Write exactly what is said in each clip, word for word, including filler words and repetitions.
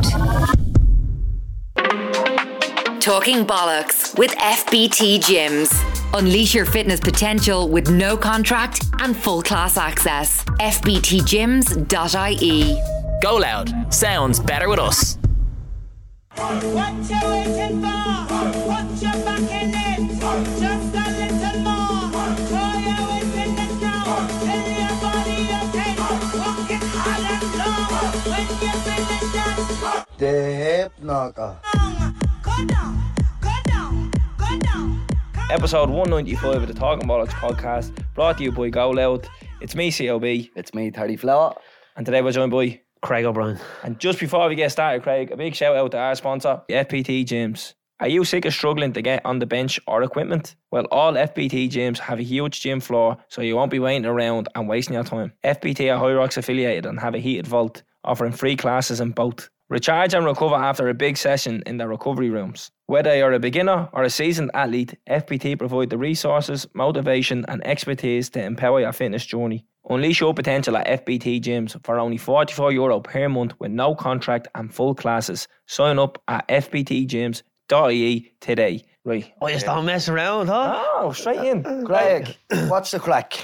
Loud. Talking bollocks with F B T Gyms. Unleash your fitness potential with no contract and full class access. f b t gyms dot i e. Go Loud. Sounds better with us. What you waiting for? Put your back in it. Just a little more. Throw your weight in the snow. Tell your body okay. Walk it hard and low. When you finish that, The hip knocker. go down, go down, go down. Episode one ninety-five of the Talking Bollocks podcast, brought to you by Go Loud. It's me, C O B, It's me, Terry Flower. and today we're joined by Craig O'Brien. And just before we get started, Craig, a big shout out to our sponsor, F B T Gyms. Are you sick of struggling to get on the bench or equipment? Well, all F B T gyms have a huge gym floor, so you won't be waiting around and wasting your time. F B T are High Rocks affiliated and have a heated vault, offering free classes in both. Recharge and recover after a big session in the recovery rooms. Whether you're a beginner or a seasoned athlete, F B T provide the resources, motivation and expertise to empower your fitness journey. Unleash your potential at F B T Gyms for only forty-four euro per month with no contract and full classes. Sign up at f b t gyms dot i e today. Right. Oh, you don't mess around, huh? Oh, straight in. Craig, what's the crack?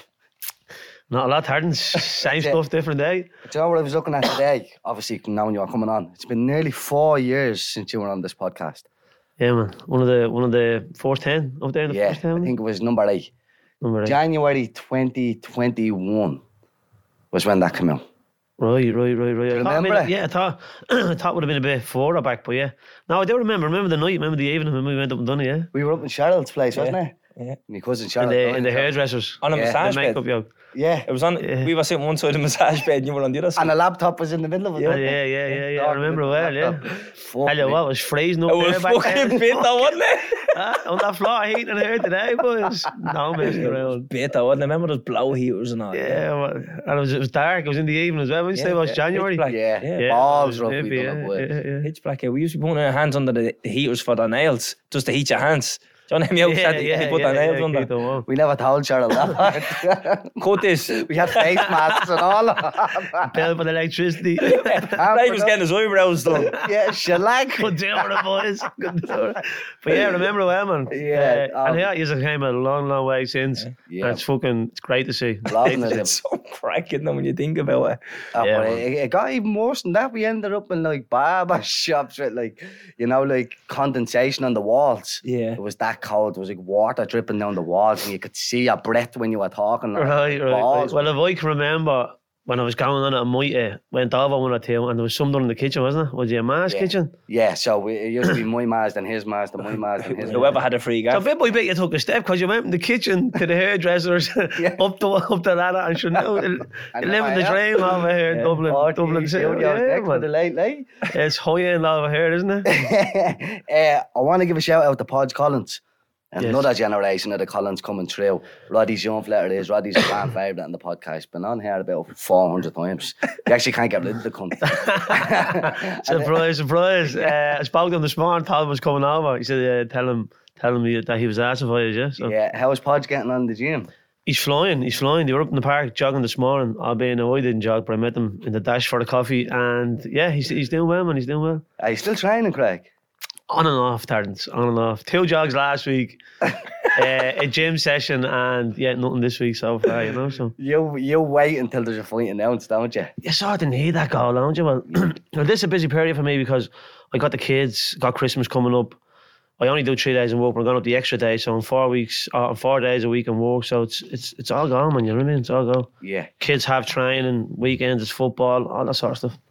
Not a lot, Harden. Same stuff, different day. Do you know what I was looking at today? Obviously, knowing you were coming on. It's been nearly four years since you were on this podcast. Yeah, man. One of the one of the first ten up there in the Yeah, first ten. I think it was number eight. Number eight. January twenty twenty-one was when that came out. Right, right, right, right. Do you I thought, remember I mean, it? yeah, I thought I thought it would have been a bit further back, but yeah. No, I do remember. Remember the night, remember the evening when we went up and done it, yeah? We were up in Cheryl's place, wasn't it? Yeah. My cousin In Cheryl. the, in the hairdressers. On a Yeah, massage the bed. makeup, yo. Yeah. It was on. Yeah. We were sitting one side of the massage bed and you were on the other side. And a laptop was in the middle of it. Yeah, wasn't yeah, it? yeah, yeah, yeah. I remember well, yeah. Fuck Tell you me. what, it was freezing up It there was back fucking then. bitter, wasn't it? Ah, on that floor heating in here today, boys. No messing around. Bitter, wasn't it? Remember those blow heaters and all? Yeah, well, and it was, it was dark. It was in the evening as well. When you say it was yeah. January. Pitch black. Yeah. Yeah. Yeah, Balls it was rough we heavy, done it yeah, with. yeah, yeah. Pitch black. Yeah. We used to be putting our hands under the, the heaters for the nails, just to heat your hands. Do you know what I mean? Yeah, Yeah, yeah, you put yeah, the nails yeah, under. keep them on. We never told Cheryl that part. Cut this. We had face masks and all. Bill for the electricity. Ray was getting his eyebrows done. Yeah, shellac. Good deal with the boys. Good deal. But yeah, remember well, man. Yeah, Uh, and um, yeah, you came a long, long way since. Yeah. And it's fucking, it's great to see. Loving It's it. so cracking though when you think about it. Oh, Yeah, but man. it, it got even worse than that. We ended up in like barber shops with like, you know, like condensation on the walls. Yeah. It was that cold. There was like water dripping down the walls and you could see your breath when you were talking. Right, right, right. Balls. Well, if I can remember when I was going on it, I might uh, went over one or two and there was some done in the kitchen, wasn't it? Was it a ma's Yeah. kitchen? Yeah, so we, it used to be my mask and his mask and my mask and his Whoever had a free So gaff. bit by bit you took a step because you went from the kitchen to the hairdressers Yeah. up the up the ladder and sure now you And living the now I am. dream over here in Yeah. Dublin. Oh, Dublin geez, City. studios Yeah, next with the man. late late. It's high end over here, isn't it? uh, I want to give a shout out to Podge Collins. Yes. Another generation of the Collins coming through. Roddy's young flatter is. Roddy's a fan favourite in the podcast. Been on here about four hundred times. You actually can't get rid of the cunt. Surprise, surprise. Uh, I spoke to him this morning, told him was coming over. He said, uh, tell him tell him he- that he was asking for you, yeah? So Yeah, how's Podge getting on the gym? he's flying, he's flying. They were up in the park jogging this morning. I'll be in, I didn't jog, but I met him in the dash for the coffee. And yeah, he's he's doing well, man. He's doing well. Are you still training, Craig? On and off, Terence, on and off. Two jogs last week, uh, a gym session, and yeah, nothing this week so far, you know. So You you wait until there's a fight announced, don't you? you sort of need that goal, don't you? Well, well, this is a busy period for me because I got the kids, got Christmas coming up. I only do three days in work, but I'm going up the extra day, so in four weeks, uh, four days a week in work. So it's it's it's all gone, man. You know what I mean? It's all gone. Yeah. Kids have training, weekends it's football, all that sort of stuff.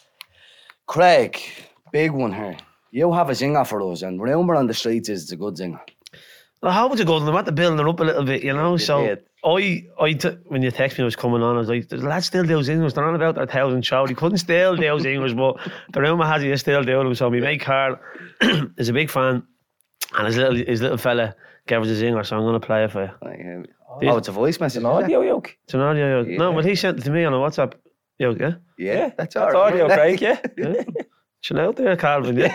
Craig, big one here. You have a zinger for us, and rumour on the streets is it's a good zinger. Well, how was it going? I'm at the building her up a little bit, you know. You so did. I, I t- when you text me, I was coming on. I was like, "The lads still do English. They're on about their thousand show. They couldn't still do English, but the rumour has it you still do them." So my mate Carl is a big fan, and his little his little fella gave us a zinger, so I'm going to play it for you. Like, um, oh, it's a voice message. An is it? audio yoke. It's an audio. yoke. No, Yeah. but he sent it to me on a WhatsApp. Yo, yeah. Yeah, that's all That's right. audio, Craig, yeah. yeah. Chill out there, Calvin. Yeah.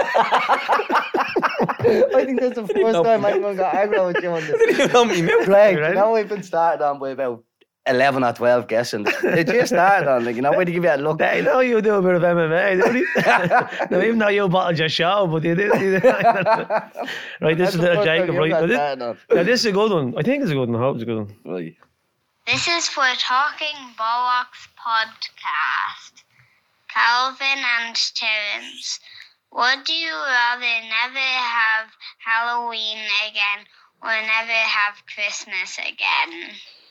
I think that's the first know time me. anyone got aggro with you on this. Didn't even know me, milk. Craig, You ready? you know we've been started on by about eleven or twelve guessing. They just started on, like, you know, when you give you a look. They know you do a bit of M M A, don't you? No, even though you bottled your show, but you did. You did. Right, this That's is the little first Jacob, time right? you've Now this, started on. now this is a good one. I think it's a good one. I hope it's a good one. Right. This is for Talking Bollocks podcast. Calvin and Terence, would you rather never have Halloween again or never have Christmas again?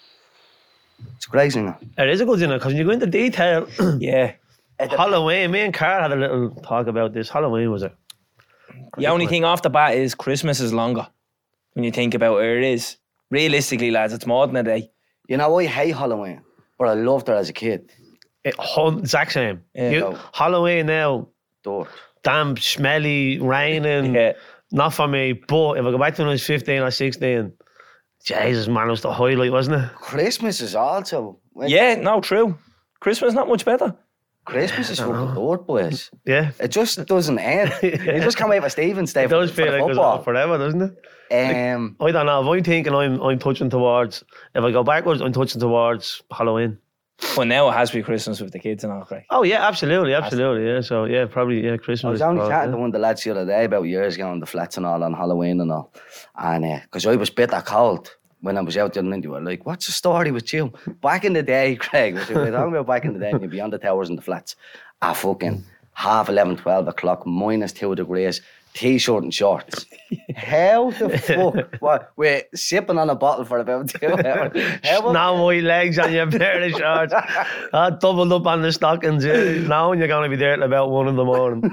It's crazy now. It is a good thing because when you go into detail, Yeah. Halloween, me and Carl had a little talk about this. Halloween was it? The only thing off the bat is Christmas is longer when you think about where it is. Realistically, lads, it's more than a day. You know, I hate Halloween, but I loved it as a kid. It, hun- exact same. Yeah. You, Halloween now, Dirt. damp, smelly, raining. Yeah. Not for me. But if I go back to when I was fifteen or sixteen, Jesus, man, it was the highlight, wasn't it? Christmas is also. when- Yeah, no, true. Christmas not much better. Christmas is fucking dirt, boys. Yeah. It just doesn't end. You just can't wait for Stephen's Day It for, does for feel the like it goes football. on forever, doesn't it? Um, I don't know. If I'm thinking I'm, I'm touching towards, if I go backwards, I'm touching towards Halloween. Well, now it has to be Christmas with the kids and all, Craig. Oh, yeah, absolutely, absolutely. Yeah, so yeah, probably, yeah, Christmas. I was is only probably- chatting to one of the lads the other day about years ago on the flats and all on Halloween and all. And because I was bitter cold when I was out there, and they were like, what's the story with you? Back in the day, Craig, which we were talking about back in the day, when you'd be on the towers and the flats at fucking half eleven, twelve o'clock, minus two degrees, t-shirt and shorts. How the fuck? What? We're sipping on a bottle for about two hours. How No white legs on your pair of shorts. uh, doubled up on the stockings. Yeah. Now you're going to be there till about one in the morning.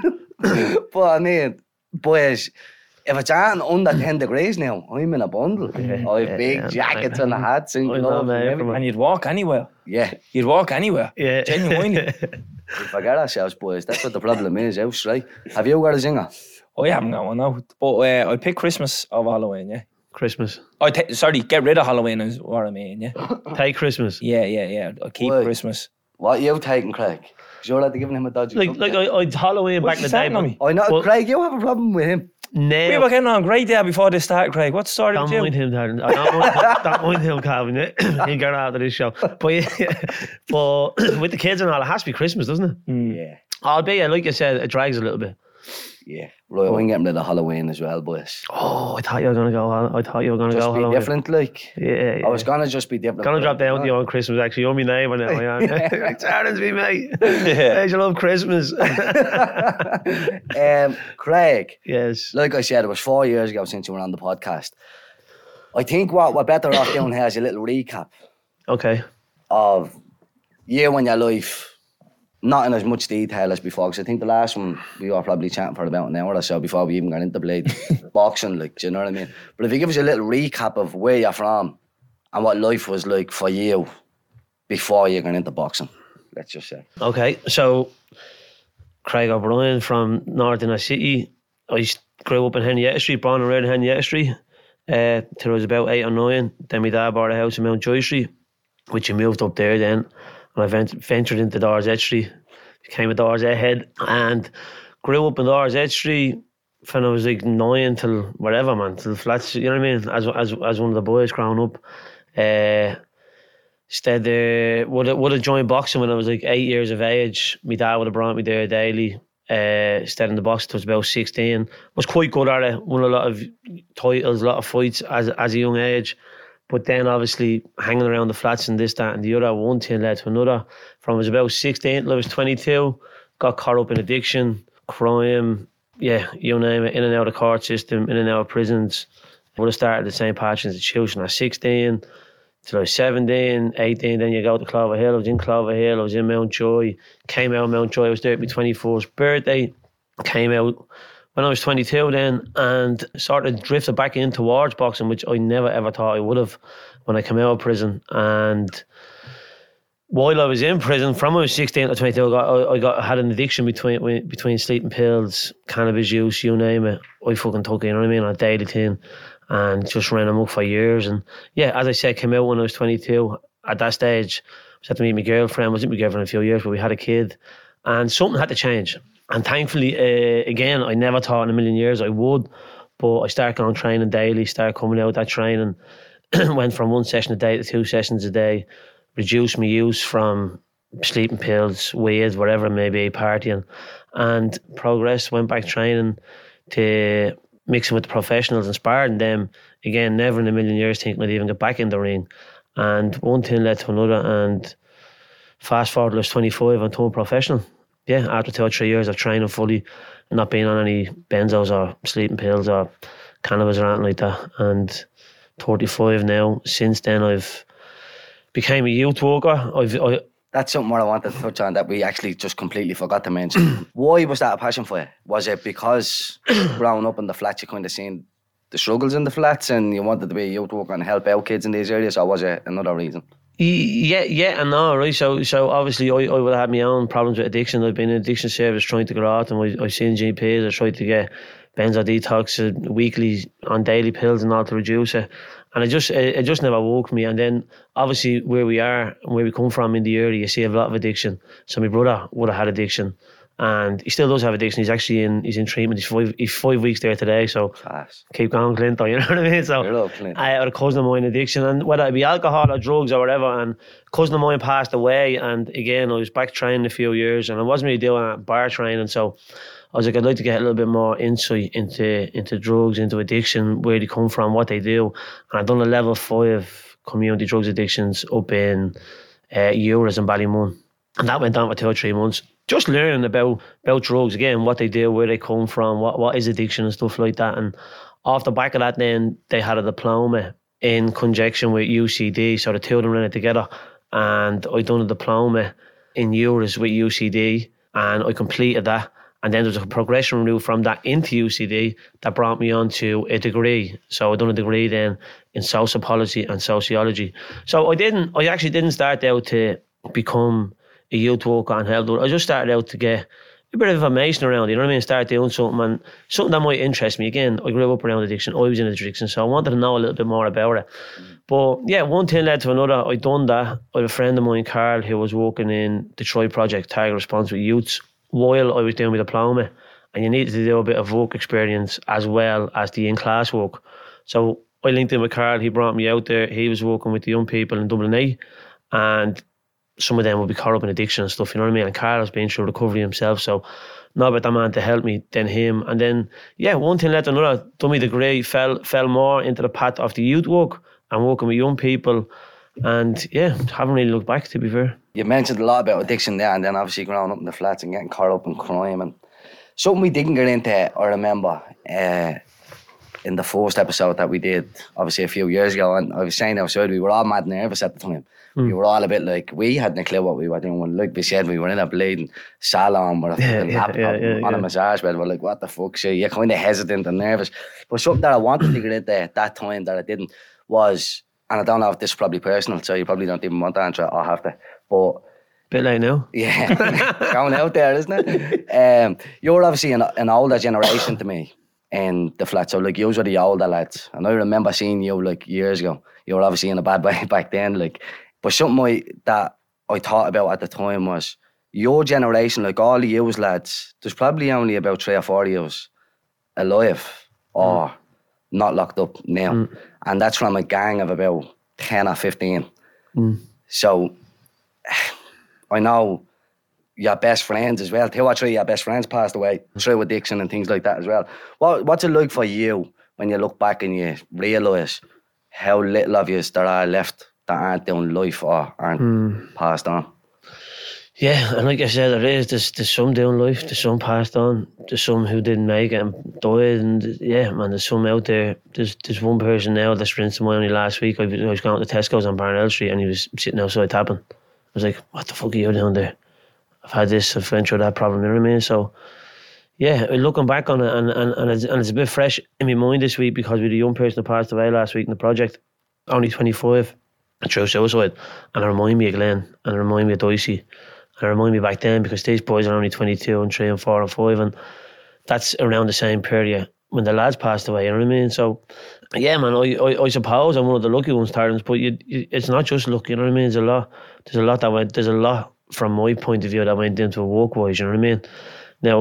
But I mean, boys, if it's on under ten degrees now, I'm in a bundle. I have yeah, big yeah. jackets and hats and I know, gloves and mate, everything. And you'd walk anywhere. Yeah, You'd walk anywhere. Yeah. Genuinely. we forget ourselves, boys. That's what the problem is, else, right? Have you got a zinger? I haven't got one now. But uh, I'd pick Christmas over Halloween, yeah. Christmas. I ta- sorry, get rid of Halloween is what I mean, yeah. Take Christmas. Yeah, yeah, yeah. I'll keep Why? Christmas. What you taking, Craig? Because you're like giving him a dodgy Like, look like there. I, I Halloween What's back in the he day. saying on me? I know, Well- Craig, you have a problem with him. Now, We were getting on great there before this started, Craig. What's the story don't with you? mind him, Darren. I don't mind, don't mind him, Calvin. Yeah. He'll get out of this show. But, yeah, but with the kids and all, it has to be Christmas, doesn't it? Yeah, Albeit, like you said, it drags a little bit. yeah. Right, I'm getting rid of Halloween as well, boys. Oh, I thought you were gonna go. I thought you were gonna Just go. be Halloween. different, like. Yeah, yeah. I was gonna just be different. Gonna but drop down I'm to you not. on Christmas. Actually, you're my neighbour now. I am. Darren's me mate. Hey, you love Christmas. um, Craig, Yes. like I said, it was four years ago since you were on the podcast. I think what we're better off doing here is a little recap Okay. of year in your life, not in as much detail as before, because I think the last one we were probably chatting for about an hour or so before we even got into blade boxing, like, do you know what I mean? But if you give us a little recap of where you're from and what life was like for you before you got into boxing, let's just say. Okay. So, Craig O'Brien from North Inner City. I grew up in Henrietta Street, born and reared in Henrietta Street, uh, till I was about eight or nine. Then my dad bought a house in Mount Joy Street, which he moved up there then. And I vent- ventured into Dorset Street, became a Dorset head, and grew up in Dorset Street when I was like nine till whatever, man, till flats, you know what I mean? As as as one of the boys growing up. Uh, Instead, uh, would have, would have joined boxing when I was like eight years of age. My dad would have brought me there daily. Uh, stayed in the box till I was about sixteen. Was quite good at it. Won a lot of titles, a lot of fights as as a young age. But then obviously hanging around the flats and this, that and the other, one thing led to another. From I was about sixteen till I was twenty-two, got caught up in addiction, crime, yeah, you name it, in and out of the court system, in and out of prisons. Would have started the Saint Patrick's Institution at sixteen. Till I was seventeen, eighteen, then you go to Clover Hill. I was in Clover Hill, I was in Mount Joy, came out of Mount Joy, I was there at my twenty-first birthday, came out when I was twenty-two then, and sort of drifted back in towards boxing, which I never ever thought I would have when I came out of prison. And while I was in prison, from when I was sixteen to twenty-two, I got, I, I got I had an addiction between between sleeping pills, cannabis use, you name it. I fucking took it, you know what I mean, on a daily thing. And just ran amok for years. And yeah, as I said, came out when I was twenty-two. At that stage, I was had to meet my girlfriend. I was with my girlfriend a few years, but we had a kid. And something had to change. And thankfully, uh, again, I never thought in a million years I would. But I started going training daily, started coming out that training. Went from one session a day to two sessions a day. reduce my use from sleeping pills, weed, whatever it may be, partying, and progressed, went back training to mixing with the professionals and sparring them. Again, never in a million years thinking I'd even get back in the ring. And one thing led to another, and fast forward, I was twenty-five and turned professional. Yeah, after two or three years of training fully, not being on any benzos or sleeping pills or cannabis or anything like that. And thirty-five now. Since then, I've became a youth worker. I've I, That's something what I wanted to touch on that we actually just completely forgot to mention. Why was that a passion for you? Was it because growing up in the flats, you kind of seen the struggles in the flats and you wanted to be a youth worker and help out kids in these areas, or was it another reason? Yeah, yeah, and no, right. So, so obviously, I, I would have had my own problems with addiction. I've been in addiction service trying to get out, and I, I've seen G Ps. I tried to get benzo detox uh, weekly on daily pills and all to reduce it, and it just it, it just never woke me. And then obviously, where we are, where we come from in the area, you see a lot of addiction. So my brother would have had addiction, and he still does have addiction. He's actually in he's in treatment. He's five he's five weeks there today. So Class. keep going, Clint. You know what I mean? So I love Clint. I had a cousin of mine addiction, and whether it be alcohol or drugs or whatever, and cousin of mine passed away, and again I was back training a few years, and I wasn't really doing bar training, so I was like, I'd like to get a little bit more insight into into drugs, into addiction, where they come from, what they do. And I've done a level five community drugs addictions up in uh, Euros and Ballymun, and that went on for two or three months. Just learning about about drugs again, what they do, where they come from, what what is addiction and stuff like that. And off the back of that, then they had a diploma in conjunction with U C D, so the two of them ran it together. And I done a diploma in Euros with U C D, and I completed that. And then there was a progression route from that into U C D that brought me on to a degree. So I done a degree then in social policy and sociology. So I didn't, I actually didn't start out to become a youth worker and help. I just started out to get a bit of information around it, you know what I mean? Start doing something, and something that might interest me. Again, I grew up around addiction. I was in addiction, so I wanted to know a little bit more about it. But yeah, one thing led to another. I done that. I have a friend of mine, Carl, who was working in Detroit Project, Target Response with youths, while I was doing my diploma, and you needed to do a bit of work experience as well as the in-class work. So I linked in with Carl. He brought me out there. He was working with the young people in Dublin A, and some of them would be caught up in addiction and stuff, you know what I mean? And Carl has been through recovery himself, so not about that man to help me, then him. And then, yeah, one thing led to another. Done my degree, fell, fell more into the path of the youth work and working with young people. And yeah, haven't really looked back, to be fair. You mentioned a lot about addiction there, and then obviously growing up in the flats and getting caught up in crime. And something we didn't get into, I remember, uh, in the first episode that we did, obviously a few years ago, and I was saying outside, we were all mad nervous at the time. Mm. We were all a bit like, we hadn't a clue what we were doing. When, like we said, we were in a bleeding salon with a Yeah, fucking yeah, laptop yeah, yeah, on yeah. a massage bed. We're like, what the fuck? So you're kind of hesitant and nervous. But something that I wanted to get into at that time that I didn't was, and I don't know if this is probably personal, so you probably don't even want to answer it, I'll have to. But Bit late now. yeah, going out there, isn't it? Um, you're obviously an, an older generation to me in the flat. So like, you were the older lads. And I remember seeing you like years ago. You were obviously in a bad way back then. Like, but something I, that I thought about at the time was your generation, like all of you lads, there's probably only about three or four of you alive or mm. not locked up now. Mm. And that's from a gang of about ten or fifteen. Mm. So I know your best friends as well. Two or three of your best friends passed away through addiction and things like that as well. What What's it like for you when you look back and you realise how little of you there are left that aren't doing life or aren't mm. passed on? Yeah, and like I said, there is. There's, there's some doing life, there's some passed on, there's some who didn't make it and died, and yeah, man, there's some out there. There's there's one person now that's for instance, only last week, I was, I was going to Tesco's on Barnell Street and he was sitting outside tapping. I was like, what the fuck are you doing there? I've had this, I've went through that problem, you know what I mean? So, yeah, looking back on it, and, and, and, it's, and it's a bit fresh in my mind this week because we had a young person that passed away last week in the project, only twenty-five, through suicide, and it reminded me of Glenn, and it reminded me of Dicey, and it reminded me back then because these boys are only twenty-two and three and four and five, and that's around the same period when the lads passed away, you know what I mean? So, yeah, man, I, I, I suppose I'm one of the lucky ones, Terence, but you, you, it's not just luck, you know what I mean? There's a lot, there's a lot that went, there's a lot from my point of view that went into work-wise, you know what I mean? Now,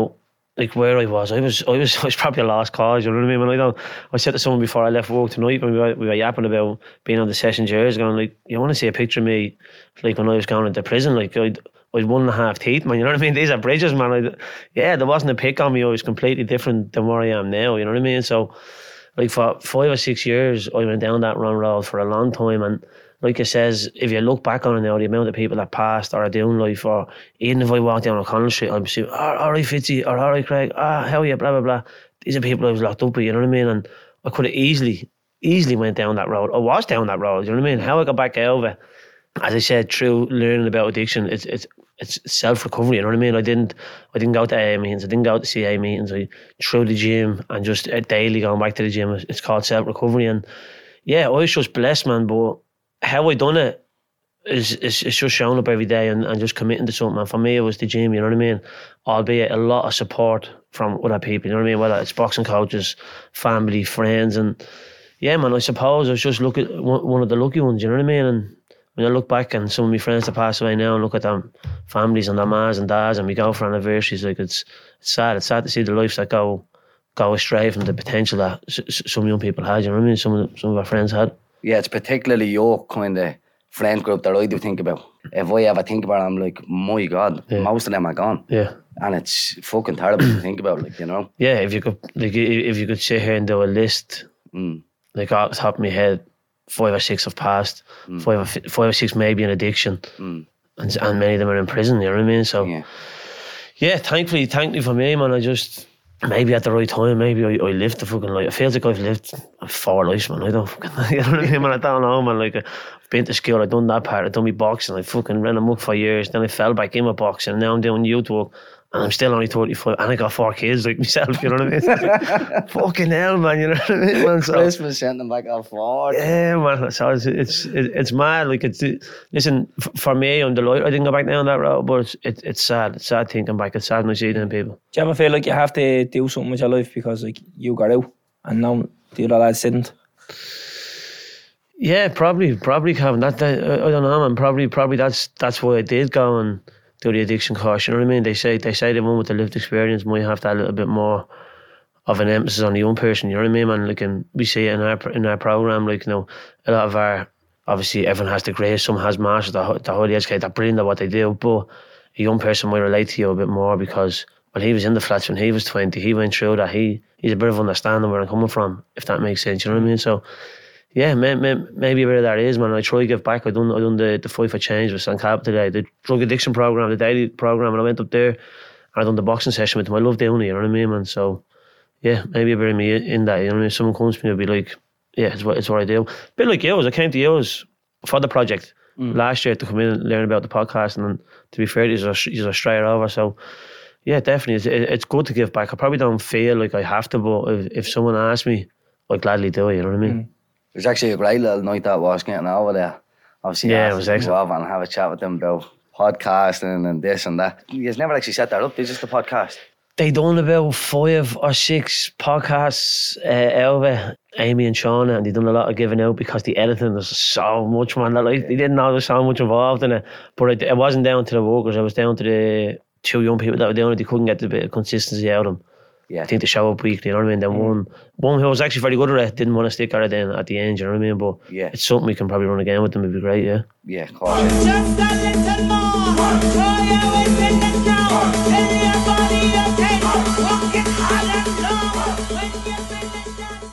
like where I was, I was, I was, I was probably a lost cause. You know what I mean? When I don't, I said to someone before I left work tonight when we were, we were yapping about being on the sessions years ago, like, you want to see a picture of me, like when I was going into prison, like I'd, I'd one and a half teeth, man. You know what I mean? These are bridges, man. I'd, yeah, there wasn't a pick on me. I was completely different than where I am now. You know what I mean? So, like for five or six years, I went down that wrong road for a long time, and like it says, if you look back on it now, the amount of people that passed or are doing life, or even if I walk down O'Connell Street, I'm saying, oh, all right, Fitzy, or all right, Craig, ah, how are you, blah, blah, blah. These are people I was locked up with, you know what I mean? And I could have easily, easily went down that road. I was down that road, you know what I mean? How I got back out of it, as I said, through learning about addiction, it's it's it's self-recovery, you know what I mean? I didn't I didn't go to A A meetings, I didn't go to C A meetings, I through the gym and just uh, daily going back to the gym. It's called self-recovery. And yeah, I was just blessed, man, but how I done it, Is, is, is just showing up every day and, and just committing to something. And for me, it was the gym, you know what I mean? Albeit a lot of support from other people, you know what I mean? Whether it's boxing coaches, family, friends. And yeah, man, I suppose I was just looking one, one of the lucky ones, you know what I mean? And when I look back and some of my friends that passed away now and look at them families and their mas and dads and we go for anniversaries, like it's, it's sad. It's sad to see the lives that go go astray from the potential that s- s- some young people had, you know what I mean? Some of, the, some of our friends had. Yeah, it's particularly your kind of friend group that I do think about. If I ever think about it, I'm like, my God, Yeah. most of them are gone. Yeah. And it's fucking terrible to think about, like, you know. Yeah, if you could, like, if you could sit here and do a list, Mm. like off the top of my head, five or six have passed, Mm. five, or, fi- five or six maybe in addiction, Mm. and and many of them are in prison. You know what I mean? So Yeah. yeah, thankfully, thankfully for me, man, I just maybe at the right time, maybe I, I lived the fucking life. It feels like I've lived four lives, man. I don't fucking, you know what I mean, man? I don't know, man. Like, I've been to school, I've done that part, I've done my boxing, I fucking ran amok for years, then I fell back in my boxing, and now I'm doing youth work, and I'm still only thirty-five, and I got four kids like myself, you know what I mean? Fucking hell, man, you know what I mean, man? So, Christmas sent them back off forward. yeah, man. So it's it's it's mad. Like it's listen f- for me, I'm delighted I didn't go back down that road, but it's it, it's sad. It's sad thinking back. It's sad when I see them people. Do you ever feel like you have to do something with your life because like you got out and now the other lads didn't? Yeah, probably, probably, Kevin. That, that I I don't know, man. Probably, probably that's that's why I did go and do the addiction course. You know what I mean? They say they say the one with the lived experience might have that little bit more of an emphasis on the young person. You know what I mean, man? Like, and we see it in our in our program. Like, you know, a lot of our obviously everyone has degrees. Some has masters. They're, they're highly educated. They're brilliant at what they do. But a young person might relate to you a bit more because well, he was in the flats when he was twenty. He went through that. He he's a bit of understanding where I'm coming from, if that makes sense. You know what I mean? So. Yeah, may, may, maybe a bit of that is, man. I try to give back. I done I done the, the Fight for Change with San Cap today, the drug addiction program, the daily program, and I went up there and I done the boxing session with them. I love doing it, you know what I mean, man? So, yeah, maybe a bit of me in that, you know what I mean? If someone comes to me, I'll be like, yeah, it's what, it's what I do. A bit like yours, I came to yours for the project mm. last year to come in and learn about the podcast, and then, to be fair, you're a straight over, so yeah, definitely, it's, it's good to give back. I probably don't feel like I have to, but if, if someone asks me, I'd gladly do it, you know what I mean? Mm. It was actually a great little night that was getting over there. Obviously, yeah, it was excellent. And have a chat with them about podcasting and this and that. You've never actually set that up, did you, just the podcast? They done about five or six podcasts uh, out of it, Amy and Shauna, and they done a lot of giving out because the editing, there's so much, man. That, like, they didn't know there's so much involved in it. But it, it wasn't down to the workers, it was down to the two young people that were doing it. They couldn't get the bit of consistency out of them. Yeah. I think they show up weekly, you know what I mean? Then mm. one one who was actually very good at it didn't want to stick at it then at the end, you know what I mean? But yeah, it's something we can probably run again with them, it'd be great, yeah. Yeah, of course. Just a little more, throw your weight in the ground, tell your body okay, walk it hard and slow, when you finish that.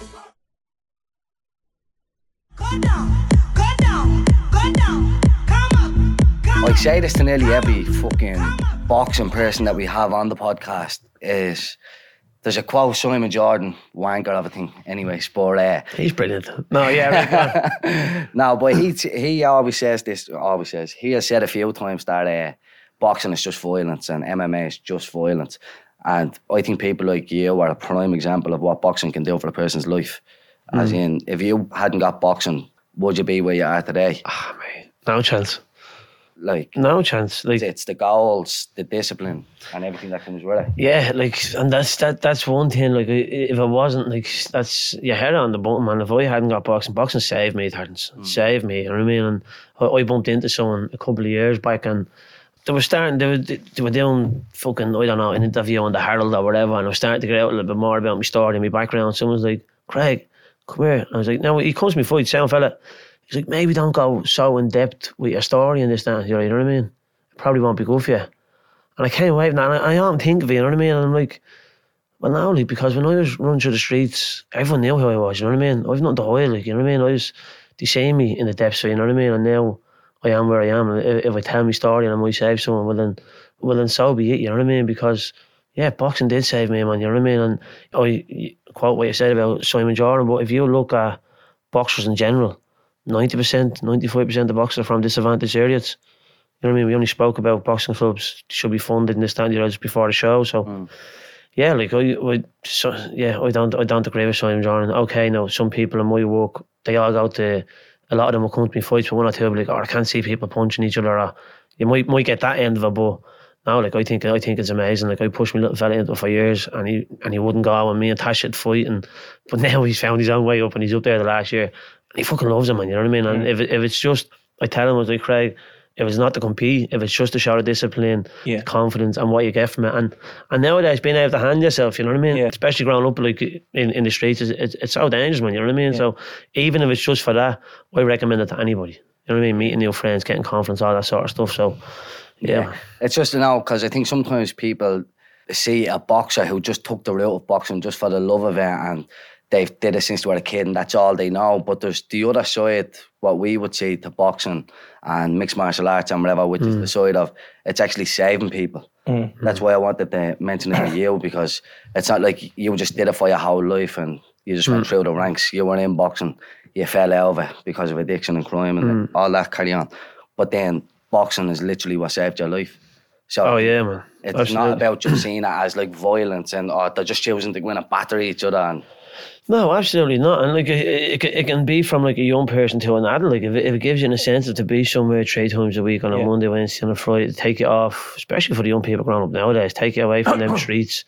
Go down, go down, go down, come up, come up. I say this to nearly every fucking boxing person that we have on the podcast is... There's a quote, Simon Jordan, wanker of a thing, anyways, but... Uh, He's brilliant. No, yeah, right. No, but he he always says this, always says, he has said a few times that uh, boxing is just violence and M M A is just violence. And I think people like you are a prime example of what boxing can do for a person's life. Mm. As in, if you hadn't got boxing, would you be where you are today? Ah, oh, mate, no chance. Like no chance. Like it's the goals, the discipline, and everything that comes with it. Yeah, like, and that's that. That's one thing. Like, if it wasn't like that's your head on the button, man. If I hadn't got boxing, boxing saved me, Tartans, mm. saved me. You know what I mean? And I, I bumped into someone a couple of years back, and they were starting, they were, they were doing fucking, I don't know, an interview on the Herald or whatever, and I was starting to get out a little bit more about my story and my background. Someone's like, Craig, come here. And I was like, no, he comes to me fight, sound fella. He's like, maybe don't go so in depth with your story and this, that, and the other, you know what I mean? It probably won't be good for you. And I came away from that, and I, I don't think of it, you know what I mean? And I'm like, well, no, like, because when I was running through the streets, everyone knew who I was, you know what I mean? I've nothing to hide, like, you know what I mean? I was, they see me in the depths, you know what I mean? And now I am where I am. And if, if I tell my story and I might save someone, well then, well then so be it, you know what I mean? Because, yeah, boxing did save me, man, you know what I mean? And I quote what you said about Simon Jordan, but if you look at boxers in general, ninety percent, ninety-five percent of boxers are from disadvantaged areas. You know what I mean? We only spoke about boxing clubs should be funded in the standards before the show, so... Mm. Yeah, like I, I so, yeah, I don't, I don't agree with Simon Jordan. Okay, no, some people in my work, they all go to, a lot of them will come to me fights, but one or two will be like, oh, I can't see people punching each other. Or you might, might get that end of it, but no, like I think, I think it's amazing. Like I pushed my little fella into it for years, and he, and he wouldn't go. And me and Tash had fight, and but now he's found his own way up, and he's up there the last year, and he fucking loves him, man. You know what I mean? And mm. if it, if it's just, I tell him, I was like, Craig, if it's not to compete, if it's just to show the discipline, yeah. confidence, and what you get from it, and and nowadays being able to hand yourself, you know what I mean? Yeah. Especially growing up like in, in the streets, it's, it's, it's so dangerous, man. You know what I mean? Yeah. So even if it's just for that, I recommend it to anybody. You know what I mean? Meeting new friends, getting confidence, all that sort of stuff. So yeah, yeah. It's just you know because I think sometimes people see a boxer who just took the route of boxing just for the love of it, and they've did it since they were a kid, and that's all they know. But there's the other side, what we would say to boxing and mixed martial arts and whatever, which mm. is the side of it's actually saving people. Mm. That's why I wanted to mention it to you, because it's not like you just did it for your whole life and you just mm. went through the ranks. You were in boxing, you fell out of it because of addiction and crime and mm. all that carry on. But then boxing is literally what saved your life. So oh yeah, man. It's Absolutely. not about just seeing it as like violence and or they're just choosing to go in and batter each other. And no, absolutely not. And like it, it, it can be from like a young person to an adult. Like if it, if it gives you an incentive to be somewhere three times a week on a yeah. Monday, Wednesday, and a Friday, take it off, especially for the young people growing up nowadays. Take it away from them streets,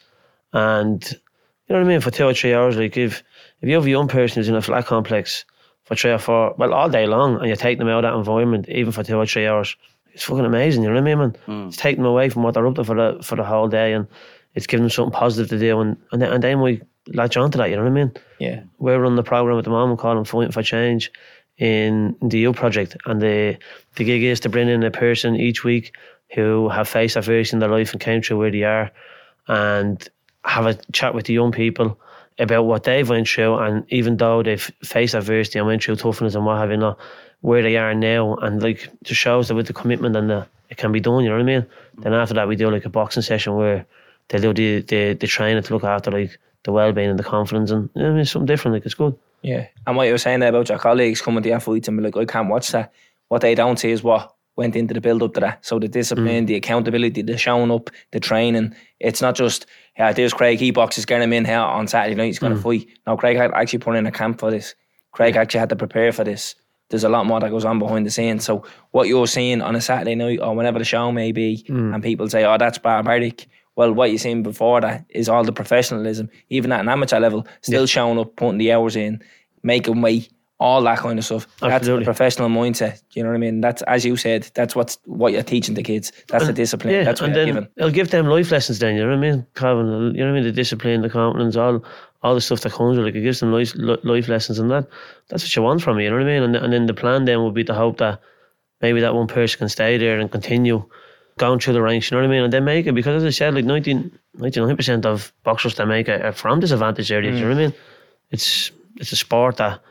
and you know what I mean, for two or three hours. Like if if you have a young person who's in a flat complex for three or four, well, all day long, and you take them out of that environment, even for two or three hours, it's fucking amazing. You know what I mean, man? Mm. It's taking them away from what they're up to for the for the whole day, and it's giving them something positive to do, and and then, and then we latch on to that. You know what I mean? Yeah. We're running the program at the moment called Fighting for Change in the U project, and the the gig is to bring in a person each week who have faced adversity in their life and came through where they are, and have a chat with the young people about what they've went through, and even though they've faced adversity and went through toughness and what have you not, where they are now, and like to shows that with the commitment and the it can be done. You know what I mean? Mm-hmm. Then after that we do like a boxing session where they do the the, the training to look after like the well-being and the confidence, and you know, it's something different. Like it's good. Yeah, and what you were saying there about your colleagues coming to your fights and be like, I can't watch that. What they don't see is what went into the build up to that. So the discipline, mm. the accountability, the showing up, the training. It's not just, yeah, there's Craig, he boxes, get him in here on Saturday night, he's going to mm. fight. No, Craig had actually put in a camp for this. Craig yeah. actually had to prepare for this. There's a lot more that goes on behind the scenes. So what you're seeing on a Saturday night or whenever the show may be, mm. and people say, oh, that's barbaric. Well, what you've seen before that is all the professionalism, even at an amateur level, still yeah. showing up, putting the hours in, making weight, all that kind of stuff. Absolutely. That's the professional mindset. You know what I mean? That's, as you said, that's what's what you're teaching the kids. That's and, the discipline. Yeah, that's what and you're then giving. It'll give them life lessons then, you know what I mean? Calvin, you know what I mean? The discipline, the confidence, all all the stuff that comes with it. Like it gives them life, life lessons, and that that's what you want from it, you know what I mean? And, and then the plan then would be to hope that maybe that one person can stay there and continue going through the ranks, you know what I mean? And they make it, because as I said, like ninety, ninety-nine percent of boxers that make it are from disadvantaged areas, mm. you know what I mean? It's it's a sport that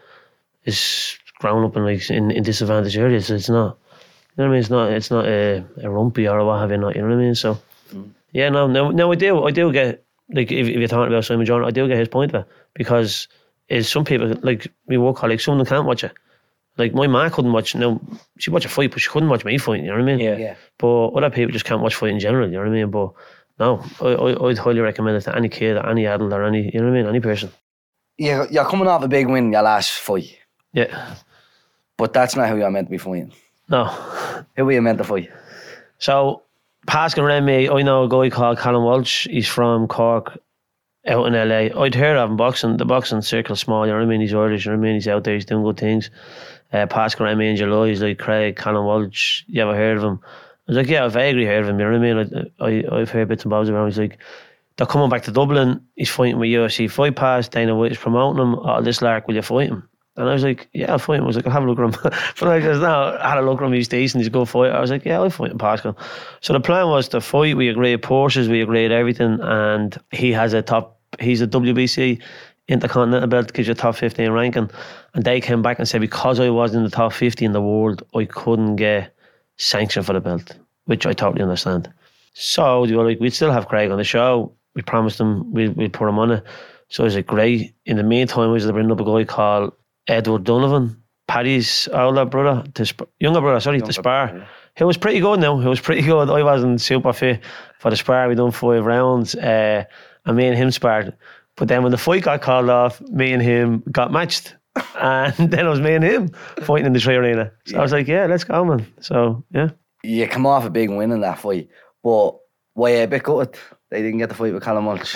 is grown up in like in, in disadvantaged areas. It's not, you know what I mean? It's not it's not a, a rumpy or what have you not, you know what I mean? So mm. yeah, no, no, no, I do, I do get, like if, if you're talking about Simon Jordan, I do get his point of it, because is some people, like me work colleagues, some of them can't watch it. Like my ma couldn't watch, no, she watched a fight, but she couldn't watch me fight, you know what I mean? Yeah. yeah. But other people just can't watch fight in general, you know what I mean? But no, I, I, I'd highly recommend it to any kid, any adult, or any, you know what I mean, any person. Yeah, you're coming off a big win in your last fight. Yeah. But that's not who you're meant to be fighting. No. Who were you meant to fight? So, passing around me, I know a guy called Callum Walsh. He's from Cork, out in L A. I'd heard of him boxing. The boxing circle's small, you know what I mean? He's Irish, you know what I mean? He's out there, he's doing good things. Uh, passing around me in July, he's like, Craig, Callum Walsh, you ever heard of him? was like, yeah, I've vaguely heard of him, you know what I mean? I, I, I've heard bits and bobs around. He's like, they're coming back to Dublin, he's fighting with U F C Fight Pass, Dana White is promoting him, oh, this lark, will you fight him? And I was like, yeah, I'll fight him. I was like, I'll have a look at him. But I goes, no, I had a look at him, he's decent, he's a good fighter. I was like, yeah, I'll fight him, Pascal. So the plan was to fight, we agreed Porsches, we agreed everything, and he has a top, he's a W B C Intercontinental belt, gives you a top fifteen ranking. And they came back and said, because I was in the top fifty in the world, I couldn't get sanctioned for the belt, which I totally understand. So they were like, we'd still have Craig on the show. We promised him we'd, we'd put him on it. So I was like, great. In the meantime, I was bringing up a guy called Edward Donovan, Paddy's older brother, to sp- younger brother, sorry, younger to spar. Brother, yeah. He was pretty good now. He was pretty good. I wasn't super fit for the spar. We done five rounds, uh, and me and him sparred. But then when the fight got called off, me and him got matched. And then it was me and him fighting in the Tree Arena. So yeah. I was like, yeah, let's go, man. So, yeah. You come off a big win in that fight, but were you a bit gutted they didn't get the fight with Callum Walsh?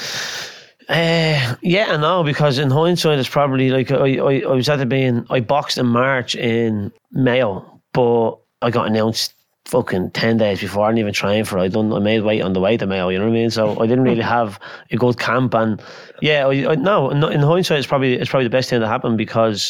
Uh, yeah and no, because in hindsight it's probably like I, I, I was at the being I boxed in March in Mayo, but I got announced fucking ten days before. I didn't even train for it. I done I made weight on the way to Mayo, you know what I mean? So I didn't really have a good camp, and yeah, I, I no in hindsight it's probably it's probably the best thing that happened, because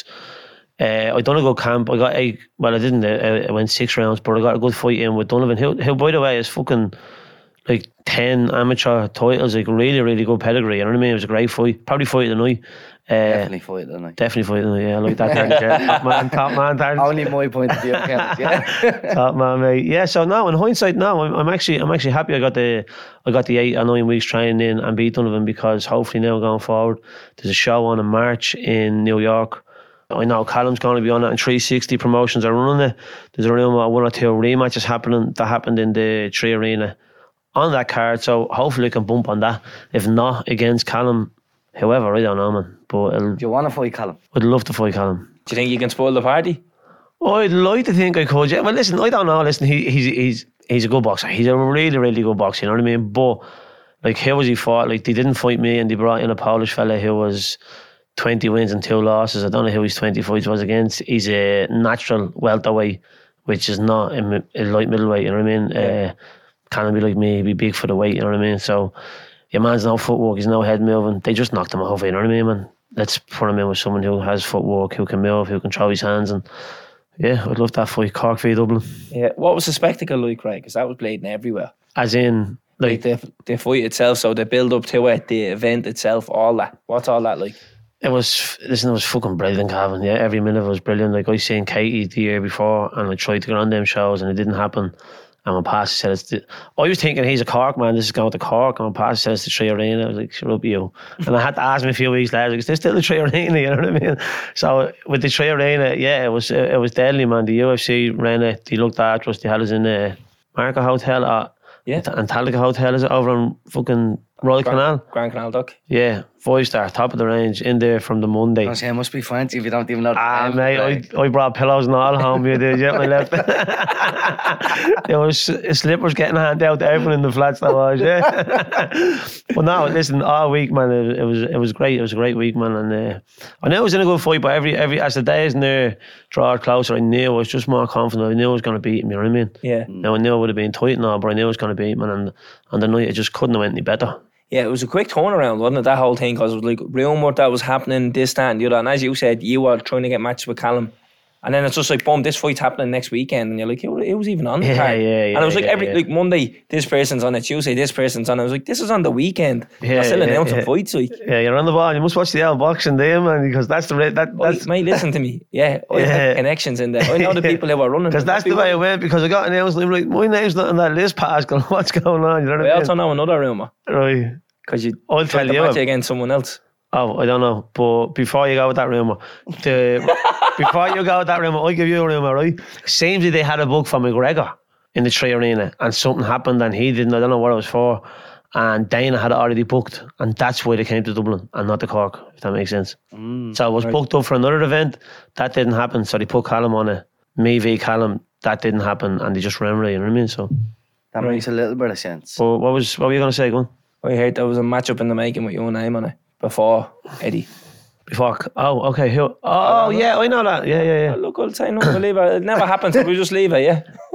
uh, I done a good camp. I got a well I didn't I, I went six rounds, but I got a good fight in with Donovan, who, who by the way is fucking like ten amateur titles, like really, really good pedigree. You know what I mean? It was a great fight. Probably fight of the night. Uh, definitely fight of the night. Definitely fight of the night, yeah. I like that. Darren, top man, top man. Darren. Only my point of view counts, yeah. Top man, mate. Yeah, so no, in hindsight, no, I'm, I'm actually I'm actually happy I got the I got the eight or nine weeks training in and beat Donovan, because hopefully now going forward, there's a show on in March in New York. I know Callum's going to be on it, and three sixty Promotions are running it. There's a rumour of one or two rematches happening that happened in the Tree Arena on that card, so hopefully I can bump on that. If not, against Callum, whoever, I don't know, man. But do you want to fight Callum? I'd love to fight Callum. Do you think you can spoil the party? I'd like to think I could, yeah. Well, listen, I don't know. Listen, he, he's he's he's a good boxer. He's a really, really good boxer, you know what I mean? But, like, how was he fought? Like, they didn't fight me, and they brought in a Polish fella who was twenty wins and two losses. I don't know who his twenty fights was against. He's a natural welterweight, which is not a, a light middleweight, you know what I mean? Yeah. Uh, Can't be like me, he'd be big for the weight, you know what I mean? So your man's no footwork, he's no head moving. They just knocked him off, you know what I mean, man? Let's put him in with someone who has footwork, who can move, who can throw his hands, and yeah, I'd love that fight. Cork v Dublin. Yeah, what was the spectacle like, Craig? Because that was bleeding everywhere. As in, like, like the the fight itself, so the build up to it, the event itself, all that. What's all that like? It was, listen, it was fucking brilliant, Calvin. Yeah, every minute of it was brilliant. Like, I seen Katie the year before, and I tried to get on them shows, and it didn't happen. And my pastor said, it's the, I was thinking he's a Cork man, this is going to Cork. And my pastor said it's the Tree Arena. I was like, shut up, you. And I had to ask him a few weeks later, like, is this still the Tree Arena? You know what I mean? So with the Tree Arena, yeah, it was it was deadly, man. The U F C ran it, they looked after us, they had us in the Marca Hotel, or yeah. Antalya Hotel, is it, over on fucking Royal Grand, Canal? Grand Canal Dock. Yeah, five star, top of the range, in there from the Monday. I say, it must be fancy if you don't even know the Ah, name. mate, I, I brought pillows and all home, you did, yeah, my left. There was slippers getting handed out to everyone in the flats, that was, yeah. But no, listen, all week, man, it, it was it was great. It was a great week, man, and uh, I knew I was in a good fight, but every, every as the days near draw closer, I knew I was just more confident. I knew I was going to beat him, you know what I mean? Yeah. Now, I knew it would have been tight and all, but I knew I was going to beat him, and on the night, it just couldn't have went any better. Yeah, it was a quick turnaround, wasn't it, that whole thing? Because it was like rumoured that was happening, this, that, and the other. And as you said, you were trying to get matched with Callum. And then it's just like, boom, this fight's happening next weekend. And you're like, it was even on the yeah, card. Yeah, yeah, and it was like yeah, every yeah. like Monday, this person's on it. Tuesday, this person's on it. I was like, this is on the weekend. Yeah, They're still yeah, announcing yeah. fights. Like. Yeah, you're on the ball. You must watch the old boxing there, man, because that's the that that's. Oh, mate, listen to me. Yeah, I Yeah. have connections in there. I know the people who are running. Because that's the way it went, because I got announced and I'm like, my name's not on that list, Pascal. What's going on? You know what I I also mean? know another rumour. Right. Because you I'll tried tell to you. match against someone else. Oh, I don't know. But before you go with that rumour, the, before you go with that rumour, I'll give you a rumour, right? Seems that they had a book for McGregor in the Tree Arena, and something happened and he didn't. I don't know what it was for. And Dana had it already booked, and that's why they came to Dublin and not to Cork, if that makes sense. Mm, so it was right. booked up for another event. That didn't happen, so they put Callum on it. Me v Callum, that didn't happen, and they just ran it, you know what I mean? So that right. makes a little bit of sense. But what was what were you going to say, go on? I heard there was a matchup in the making with your name on it before Eddie. Before, oh, okay. Who? Oh, yeah, I know that. Yeah, yeah, yeah. Oh, look, I'll say no, we'll leave it. It never happened, so we'll just leave it, yeah.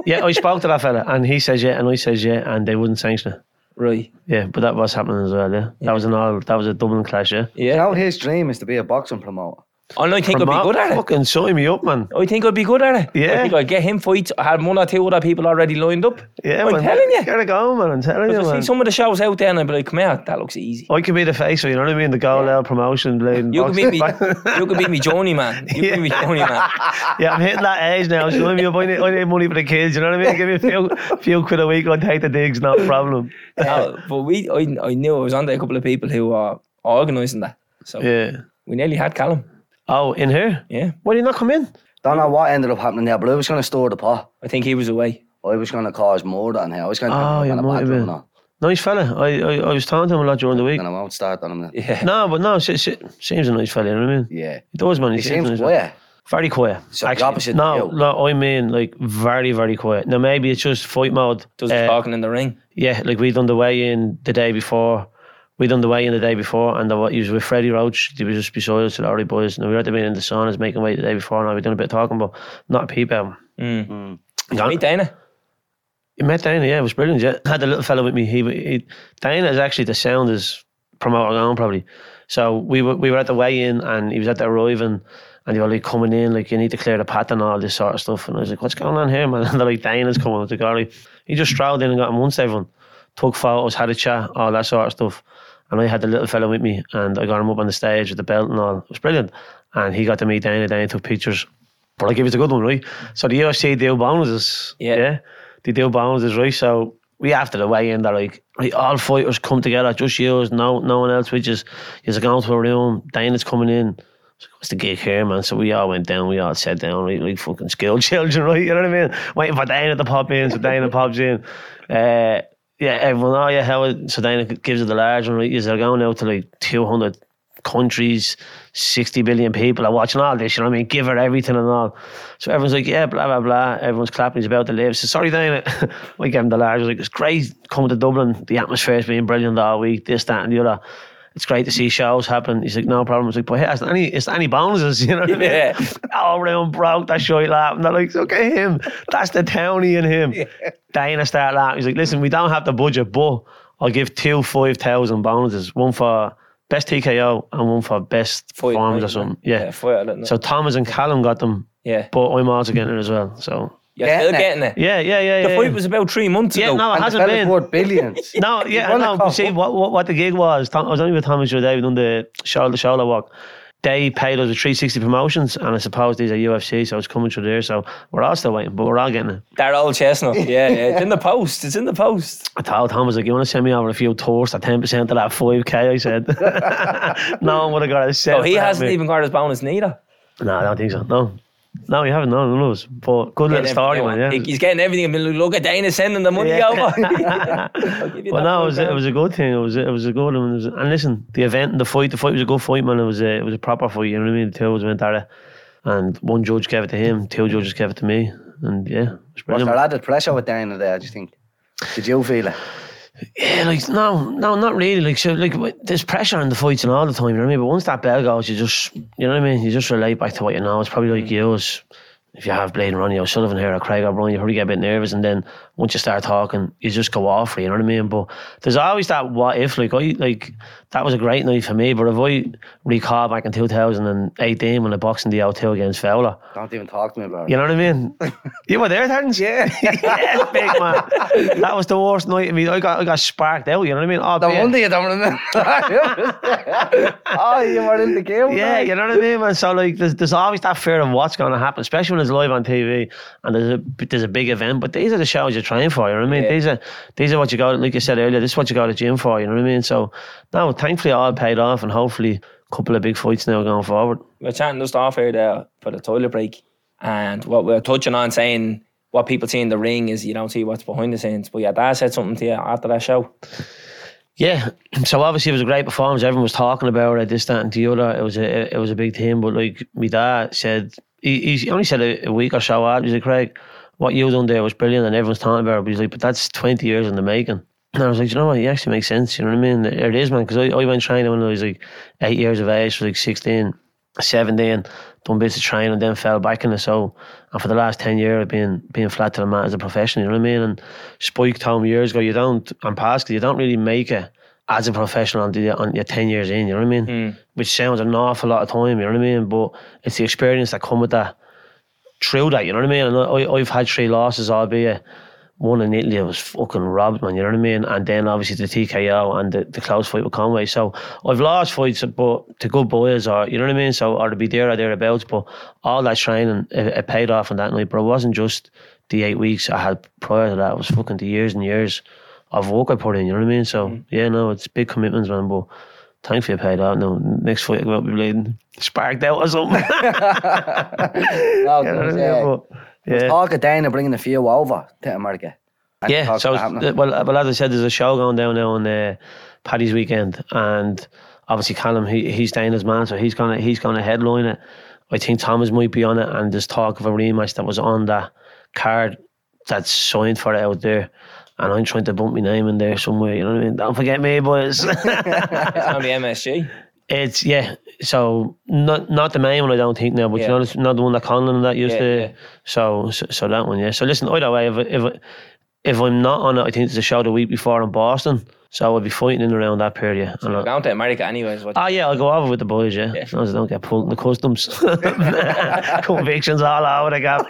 Yeah, I spoke to that fella, and he says yeah, and I says yeah, and they wouldn't sanction it. Right. Yeah, but that was happening as well. Yeah, that was an all. That was a Dublin clash. Yeah. Yeah. You know, his dream is to be a boxing promoter. And I think I'd be Promote- good at it. Fucking sign me up, man. I think I'd be good at it. Yeah. I think I'd get him fights. I had one or two other people already lined up. Yeah, I'm man. telling you. Get it going, man. I'm telling you, Because I man. see some of the shows out there and I'd be like, come here, that looks easy. I could be the face, you know what I mean? The goal out promotion, bleeding. You could be me. You could be me Joni, man. You could be me Joni, man. Yeah, I'm hitting that age now. So I mean, I need, I need money for the kids. You know what I mean? Give me a few, few quid a week. I'll take the digs, not a problem. No, but we, I, I knew I was under a couple of people who were organising that. So Yeah. we nearly had Callum. Oh, in here? Yeah, Why did he not come in? Don't know what ended up happening there, but I was going to stir the pot. I think he was away. I was going to cause murder on here. I was going to Oh, you might have been. Nice fella. I, I I was talking to him a lot during the week. And I won't start on him now. Yeah. No, but no, se- se- seems a nice fella. You know what I mean? Yeah. He does, man. He, He seems seems nice. quiet. Very quiet. So the opposite no, to you. no, I mean like very, very quiet. Now maybe it's just fight mode. Does Uh, the talking in the ring. Yeah, like we done the weigh in the day before. We done the weigh in the day before, and the, he was with Freddie Roach. He was just beside us, alright boys. And we were at the meeting in the saunas making weight the day before. Now we done a bit of talking, but not a peep out. Mm. Gone. Meet Dana. You met Dana, yeah, it was brilliant. Yeah, had the little fella with me. He, he Dana is actually the soundest promoter going probably. So we were we were at the weigh in, and he was at the arriving, and they were like coming in, like you need to clear the path and all this sort of stuff. And I was like, what's going on here, man? And they're like, Dana's coming. I was like, all right. He just strolled in and got amongst everyone, took photos, had a chat, all that sort of stuff. And I had the little fella with me, and I got him up on the stage with the belt and all. It was brilliant. And he got to meet Dana. Dana took pictures. But like, it was a good one, right? So the U F C do bonuses. Yeah. yeah? They do bonuses, right? So we after the weigh-in, they're like, right, all fighters come together, just you, no no one else, which is, you're going to a room, Dana's coming in. I was like, what's the gig here, man? So we all went down, we all sat down, right, like fucking school children, right? You know what I mean? Waiting for Dana to pop in, so Dana pops in. Uh, yeah, everyone, oh yeah, how it, so Dana gives it the large one, right? They're going out to like two hundred countries, sixty billion people are watching all this, you know what I mean? Give her everything and all. So everyone's like, yeah, blah, blah, blah. Everyone's clapping, he's about to leave. So sorry, Dana. I gave him the large. I was like, it's great coming to Dublin. The atmosphere's been brilliant all week, this, that, and the other. It's great to see shows happen. He's like, no problem. I was like, but hey, is there any, is there any bonuses? You know what I mean? Yeah. All around broke, that shite laughing. They're like, look at him. That's the townie in him. Yeah. Dana started laughing. He's like, listen, we don't have the budget, but I'll give two five thousand bonuses. One for best T K O and one for best Fight, forms right, or something. yeah. Yeah. Yeah, fight, I don't know. So Thomas and Callum got them, Yeah. but I'm also getting it as well. So You're Getting still it. getting it. yeah, yeah, yeah. The yeah, fight yeah. was about three months Yeah, ago. no, it And the hasn't fella's been. worth billions. No, yeah, won a no. cup. See what, what what the gig was. Tom, I was only with Thomas the other day. We done the shoulder shoulder walk. They paid us with three sixty promotions, and I suppose these are U F C, so it's coming through there. So we're all still waiting, but we're all getting it. That old chestnut. Yeah, yeah. It's in the post. It's in the post. I told Thomas, like, you want to send me over a few tours at ten percent of that five K? I said, no one would have got a set. Oh, he for that, hasn't mate. even got his bonus neither. No, I don't think so. No, no, you haven't. No, no, no. But good little Getting story, everything, man. Yeah. He- He's getting everything. I mean, look at Dana sending the money Yeah. over. I'll give you Well, that no, it five was, it grand. was a good thing. It was it was a good one. It was, and listen, the event and the fight, the fight was a good fight, man. It was a, it was a proper fight. You know what I mean? The two of us went at it, and one judge gave it to him, two judges gave it to me, and yeah, it was Was brilliant. there added pressure with Dana there, do you think? Did you feel it? Yeah, like no, no, not really. Like so, like w- there's pressure in the fights and all the time. You know what I mean? But once that bell goes, you just, you know what I mean? You just relate back to what you know. It's probably like you. It's, if you have Blade and Ronnie O'Sullivan here or Craig O'Brien, you probably get a bit nervous, and then once you start talking, you just go off for it, you know what I mean? But there's always that what if, like I like that was a great night for me. But if I recall back in two thousand eighteen when I boxed in the O two against Fowler, Don't even talk to me about it. you know what I mean? You were there, Terence? Yeah. Yes, big man. That was the worst night of me. I got I got sparked out, you know what I mean? Oh, No yeah. wonder you don't remember. Oh, you were in the game. Yeah, you know what I mean, man. So like, there's, there's always that fear of what's going to happen, especially when it's live on T V and there's a there's a big event. But these are the shows you're trying for. You know what I mean? Yeah. These are these are what you go. Like you said earlier, this is what you go to the gym for. You know what I mean? So no, thankfully it all paid off, and hopefully a couple of big fights now going forward. We're chatting just off here there for the toilet break, and what we're touching on saying what people see in the ring is you don't see what's behind the scenes. But your dad said something to you after that show. Yeah, so obviously it was a great performance. Everyone was talking about it, this, that, and the other. It was a it was a big thing. But like my dad said, he, he only said a, a week or so after. He's like, Craig, what you done there was brilliant, and everyone's talking about it. But he's like, but that's twenty years in the making. And I was like, you know what? It actually makes sense. You know what I mean? It is, man. Because I, I went training when I was like eight years of age, so like sixteen. seventeen, done bits of training, and then fell back in it. So, and for the last ten years, I've been being flat to the mat as a professional. You know what I mean? And Spike told me years ago, you don't, and Pascal, you don't really make it as a professional until you're, on, you're ten years in. You know what I mean? Mm. Which sounds an awful lot of time. You know what I mean? But it's the experience that come with that. Through that, you know what I mean? And I, I've had three losses, albeit one in Italy, I was fucking robbed, man, you know what I mean? And then obviously the T K O and the, the close fight with Conway. So I've lost fights, but to good boys, or you know what I mean? So, or to be there or thereabouts, but all that training, it, it paid off on that night. But it wasn't just the eight weeks I had prior to that, it was fucking the years and years of work I put in, you know what I mean? So, mm. yeah, no, it's big commitments, man, but thankfully I paid out. No, next fight I go out be bleeding sparked out or something. No, You know what I mean? yeah. But, There's yeah. talk of Dana bringing a few over to America. And Yeah, talk so of it's- happening. well, well, as I said, there's a show going down now on uh, Paddy's weekend, and obviously Callum, he, he's Dana's man, so he's gonna he's gonna headline it. I think Thomas might be on it, and there's talk of a rematch that was on that card that's signed for it out there. And I'm trying to bump my name in there somewhere, you know what I mean? Don't forget me, boys. It's on the M S G. It's, yeah, so not not the main one, I don't think now, but Yeah. you know, it's not the one that Conlon and that used Yeah, to. yeah. So, so so that one, yeah. So listen, either way, if if if I'm not on it, I think there's a show the week before in Boston, so I'll be fighting in around that period. And We're I'll, going to America anyways. What oh yeah, I'll go over with the boys, yeah. Yeah. As long as I don't get pulled in the customs. Convictions all over the gap.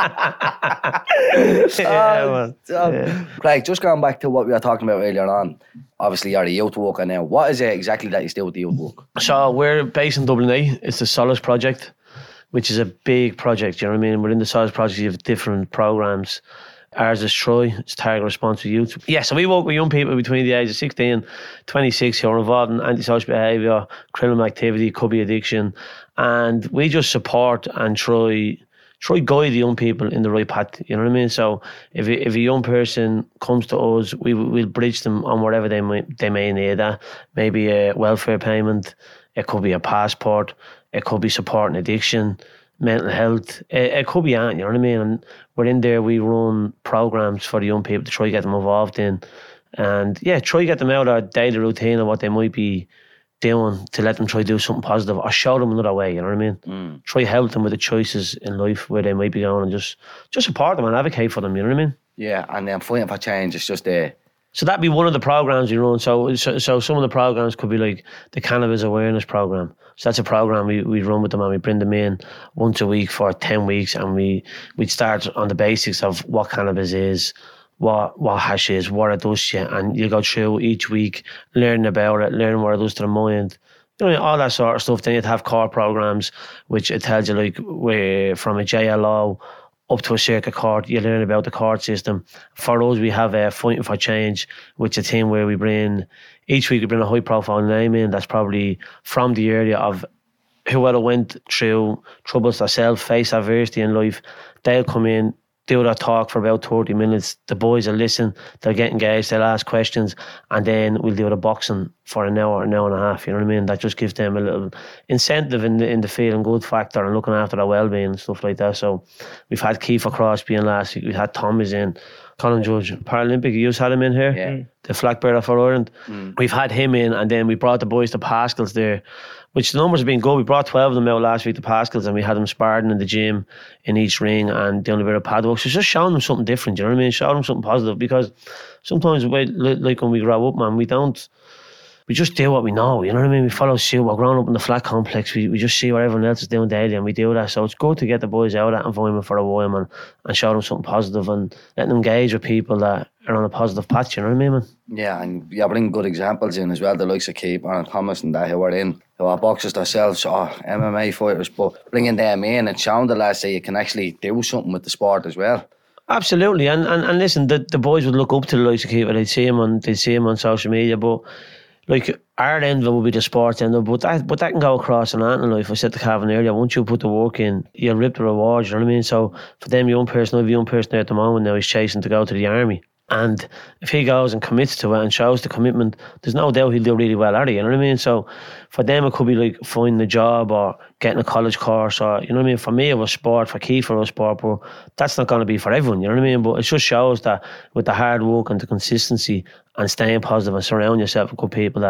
yeah, man. Um, Yeah. Craig, just going back to what we were talking about earlier on, obviously you're a youth worker now. What is it exactly that you do with the youth work? So we're based in Dublin A. It's the Solace Project, which is a big project, you know what I mean? Within the Solace Project, you have different programs. Ours is Troy, it's target response for youth. Yeah, so we work with young people between the ages of sixteen and twenty-six who are involved in antisocial behaviour, criminal activity, could be addiction. And we just support and try try guide the young people in the right path, you know what I mean? So if a, if a young person comes to us, we we'll bridge them on whatever they might they may need. Uh, maybe a welfare payment, it could be a passport, it could be supporting addiction, mental health, it, it could be anything, you know what I mean? And we're in there, we run programs for the young people to try to get them involved in, and yeah, try to get them out of their daily routine of what they might be doing, to let them try to do something positive or show them another way, you know what I mean? Mm. Try to help them with the choices in life where they might be going, and just just support them and advocate for them, you know what I mean? Yeah, and then fighting for change is just there. So that'd be one of the programs we run. So, so, so some of the programs could be like the Cannabis Awareness Program. So that's a program we, we run with them, and we bring them in once a week for ten weeks, and we we start on the basics of what cannabis is, what what hash is, what it does to you, and you go through each week learning about it, learning what it does to the mind, you know, all that sort of stuff. Then you'd have core programs which it tells you, like, where from a J L O up to a circuit court, you learn about the court system. For us, we have a Fighting for Change, which is a team where we bring, each week we bring a high profile name in that's probably from the area of whoever went through troubles themselves, face adversity in life. They'll come in, do their talk for about thirty minutes. The boys will listen, they'll get engaged, they'll ask questions, and then we'll do the boxing for an hour, an hour and a half, you know what I mean? That just gives them a little incentive in the, in the feeling good factor and looking after their well-being and stuff like that. So we've had Kiefer Crosby in last week, we've had Thomas in, Colin Judge, Paralympic, you just had him in here, Yeah. the flag bearer for Ireland. Mm. We've had him in, and then we brought the boys to Pascal's there, which the numbers have been good. We brought twelve of them out last week to Pascal's, and we had them sparring in the gym in each ring and doing a bit of pad work. So it's just showing them something different, you know what I mean? Showing them something positive, because sometimes, we, like when we grow up, man, we don't, we just do what we know, you know what I mean? We follow suit. We're growing up in the flat complex. We we just see what everyone else is doing daily, and we do that. So it's good to get the boys out of that environment for a while, man, and show them something positive and let them engage with people that are on a positive path, you know what I mean, man? Yeah, and you bring good examples in as well, the likes of Keeper and Thomas and that, who are in, who are boxers themselves, or M M A fighters, but bringing them in and showing the lads that you can actually do something with the sport as well. Absolutely, and and, and listen, the, the boys would look up to the likes of Keeper. They'd see him on they'd see him on social media, but like our end of it would be the sports end of it, but that but that can go across in anything in life. I said to Calvin earlier, once you put the work in, you'll reap the rewards, you know what I mean? So for them young person, I have a young person there at the moment now, he's chasing to go to the army. And if he goes and commits to it and shows the commitment, there's no doubt he'll do really well at it, you know what I mean? So for them, it could be like finding a job or getting a college course, or, you know what I mean? For me, it was sport, for Keith, it was sport, but that's not going to be for everyone, you know what I mean? But it just shows that with the hard work and the consistency and staying positive and surround yourself with good people, that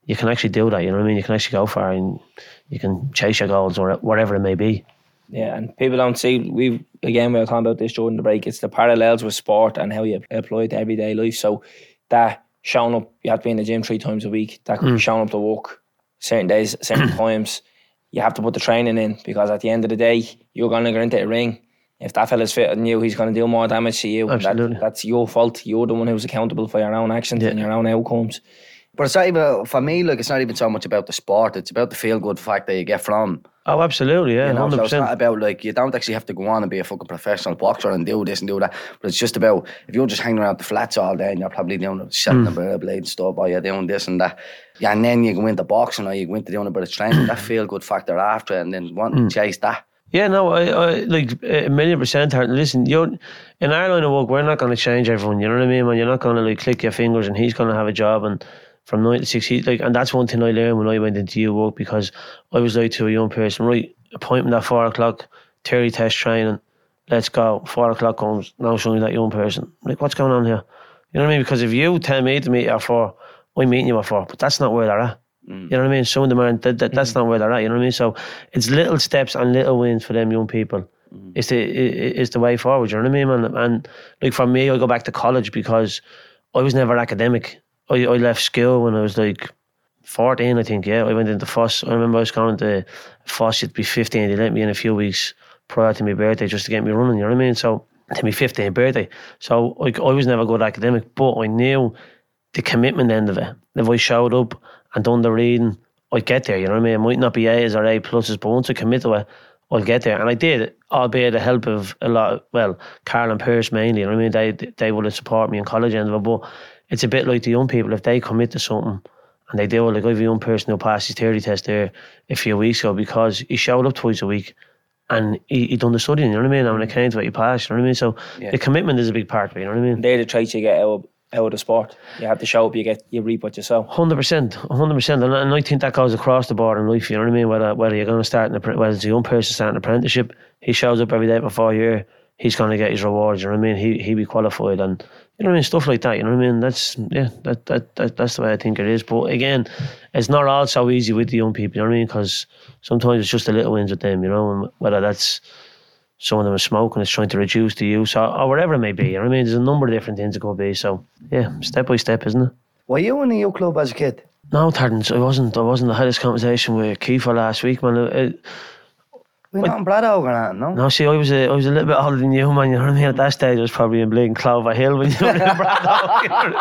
you can actually do that. You know what I mean? You can actually go far and you can chase your goals or whatever it may be. Yeah, and people don't see, we again, we were talking about this during the break, it's the parallels with sport and how you apply it to everyday life. So that showing up, you have to be in the gym three times a week, that could be showing up to work certain days, certain times. You have to put the training in, because at the end of the day, you're going to go into a ring. If that fella's fitter than you, he's going to do more damage to you. Absolutely. That, that's your fault. You're the one who's accountable for your own actions Yeah. and your own outcomes. But it's not even, for me, like, it's not even so much about the sport. It's about the feel-good factor you get from. Oh, absolutely, yeah, You know, one hundred so it's not percent. about, like, you don't actually have to go on and be a fucking professional boxer and do this and do that. But it's just about, if you're just hanging around the flats all day and you're probably doing setting Mm. a bit of blade and stuff, or you're doing this and that, yeah, and then you go into boxing or you go into doing a bit of training, that feel-good factor after it, and then wanting Mm. to chase that. Yeah, no, I, I like a million percent. Hard. Listen, you're in our line of work. We're not going to change everyone. You know what I mean, man? You're not going to like click your fingers and he's going to have a job and from nine to six. He, like, and that's one thing I learned when I went into your work, because I was like to a young person, right? Appointment at four o'clock, theory test training. Let's go. Four o'clock comes. Now showing that young person. Like, what's going on here? You know what I mean? Because if you tell me to meet you at four, I'm meeting you at four, but that's not where they're at. You know what I mean? Some of them aren't, that, that, that's not where they're at, you know what I mean? So it's little steps and little wins for them young people. Mm. It's, the, it, it's the way forward, you know what I mean, man? And like for me, I go back to college because I was never academic. I, I left school when I was like fourteen, I think, yeah. I went into Foss. I remember I was going to Foss, it'd be fifteen. They let me in a few weeks prior to my birthday just to get me running, you know what I mean? So to my fifteenth birthday. So I, I was never good academic, but I knew the commitment end of it. If I showed up and done the reading, I'd get there, you know what I mean? It might not be A's or A pluses, but once I commit to it, I'll get there. And I did, albeit the help of a lot of, well, Carl and Pierce mainly, you know what I mean? They they would have supported me in college end of it, but it's a bit like the young people, if they commit to something and they do it, like I have a young person who passed his theory test there a few weeks ago because he showed up twice a week and he, he done the studying, you know what I mean? And when it came to it, he passed, you know what I mean? So Yeah. the commitment is a big part of it, you know what I mean? They're the traits you get out of, out of the sport. You have to show up, you get you reap what you sow. one hundred percent, one hundred percent. And, and I think that goes across the board in life, you know what I mean? Whether, whether you're going to start, an, whether it's a young person starting an apprenticeship, he shows up every day for four years, he's going to get his rewards, you know what I mean? He, he'll be qualified and, you know what I mean? Stuff like that, you know what I mean? That's, yeah, that, that, that that's the way I think it is. But again, it's not all so easy with the young people, you know what I mean? Because sometimes it's just the little wins with them, you know, and whether that's some of them are smoking, it's trying to reduce the use or, or whatever it may be, you know what I mean? There's a number of different things it could be. So, yeah, step by step, isn't it? Were you in the youth club as a kid? No, Tardens, I wasn't. I wasn't. I had this conversation with Kiefer last week, man. It, it, We're not in Braddock or that, no? no, see, I was a, I was a little bit older than you, man. You know what I mean? At that stage, I was probably in Bleeding Clover Hill when you were in Braddock. You know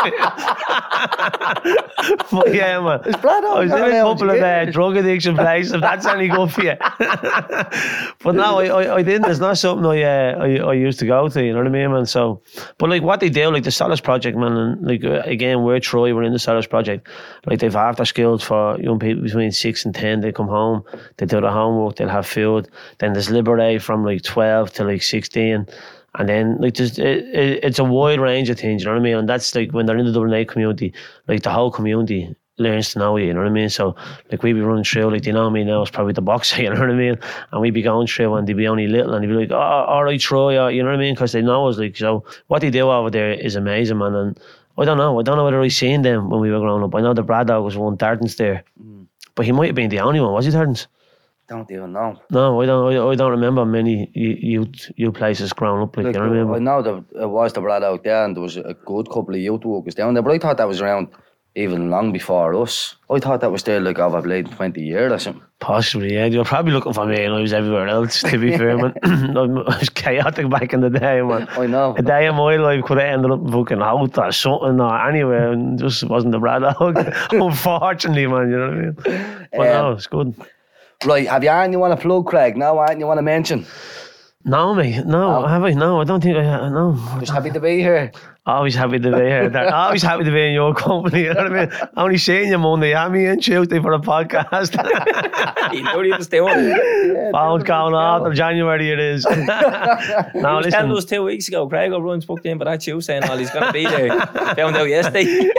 what I mean? But yeah, man. It's Braddock. I was in not a allowed couple to of get uh, drug addiction places, if that's any good for you. But no, I, I, I didn't. It's not something I, uh, I I used to go to, you know what I mean, man? So, but like what they do, like the Solace Project, man, and like uh, again, we're Troy, we're in the Solace Project. Like they've after skills for young people between six and ten. They come home, they do their homework, they'll have food. Then there's Liberate from like twelve to like sixteen. And then like there's, it, it, it's a wide range of things, you know what I mean? And that's like when they're in the Dublin A community, like the whole community learns to know you, you know what I mean? So like we be running through, like they know me now, it's probably the boxer, you know what I mean? And we be going through and they be only little and they be like, oh, all right, Troy, you know what I mean? Because they know us, like, so what they do over there is amazing, man. And I don't know, I don't know whether I seen them when we were growing up. I know the Braddock was one, Darton's there, mm. but he might have been the only one, was he, Darton's? Don't even know. No, I don't. I, I don't remember many youth youth places growing up. Like, Like, you know what I mean? I know that it was the Braddock there, and there was a good couple of youth workers down there. But I thought that was around even long before us. I thought that was there like over like twenty years or something. Possibly, yeah. You were probably looking for me, and I was everywhere else. To be fair, man, I was chaotic back in the day, man. I know. A day of my life could have ended up in fucking out or something or anywhere, and just wasn't the Braddock. Unfortunately, man, you know what I mean? But Um, no, it's good. Right, have you anything you want to plug, Craig? No, anything you want to mention? No, mate. No, Oh. have I? No, I don't think I have. No. Just happy to be here. Always happy to be here. Dar- Always happy to be in your company. You know what I mean? Only seeing you Monday, I'm me and Tuesday for a podcast. You know what he was doing? Phone's going off till January it is. He No, was telling listen. us two weeks ago, Craig O'Brien's booked in, but that Tuesday and all, he's going to be there. Found out yesterday.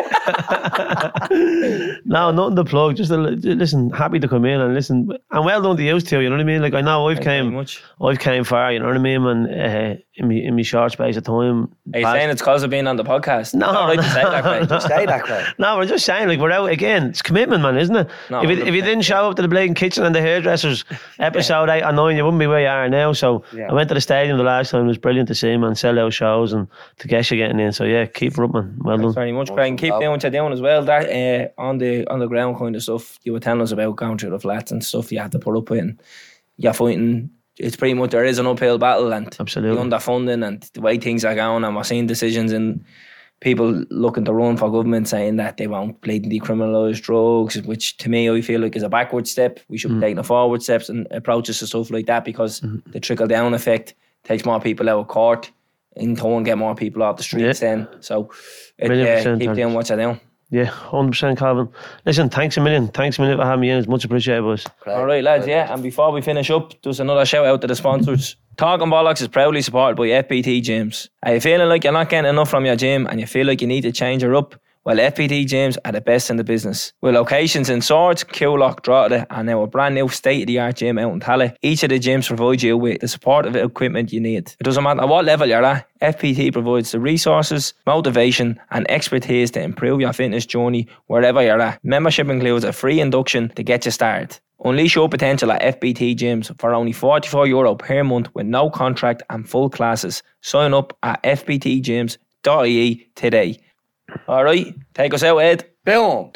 No, nothing to plug. Just a, listen, happy to come in and listen. And well done to you too, you know what I mean? Like I know I've Thank you very came, much. I've came far, you know what I mean? And uh, in me in me short space of time. Are you past- saying it's because of being on the podcast? No, Not right no. to say that, Craig. Just say that, Craig. No, we're just saying, like, we're out again. It's commitment, man, isn't it? No, if, you, if you didn't show up to the Blatant Kitchen and the Hairdressers episode eight or nine, you wouldn't be where you are now. So Yeah. I went to the stadium the last time. It was brilliant to see, man. Sell out shows and to get you getting in. So yeah, keep it up, man. Well Thanks done. very much, Craig. And keep doing what you're doing as well. That uh, on the on the ground kind of stuff you were telling us about, going through the flats and stuff you had to put up with, and you're fighting. It's pretty much there is an uphill battle, and Absolutely. the underfunding and the way things are going, and we're seeing decisions in people looking to run for government saying that they won't blatantly decriminalise drugs, which to me I feel like is a backward step. We should be taking a forward steps and approaches to stuff like that, because the trickle down effect takes more people out of court, in turn get more people off the streets. Yeah. Then so it, Million uh, percent, keep Alex. doing what you're doing. Yeah, one hundred percent, Calvin. Listen, thanks a million. Thanks a million for having me in. It's much appreciated, boys. Craig. All right, lads, yeah. And before we finish up, there's another shout out to the sponsors. Talking Bollocks is proudly supported by F B T Gyms. Are you feeling like you're not getting enough from your gym and you feel like you need to change her up? Well, F B T Gyms are the best in the business. With locations in Swords, Coolock, Drogheda, and now a brand new state-of-the-art gym out in Tala, each of the gyms provide you with the supportive equipment you need. It doesn't matter what level you're at, F P T provides the resources, motivation, and expertise to improve your fitness journey wherever you're at. Membership includes a free induction to get you started. Unleash your potential at F B T Gyms for only forty-four euro per month with no contract and full classes. Sign up at f b t gyms dot i e today. All right, take us out, Ed. Boom.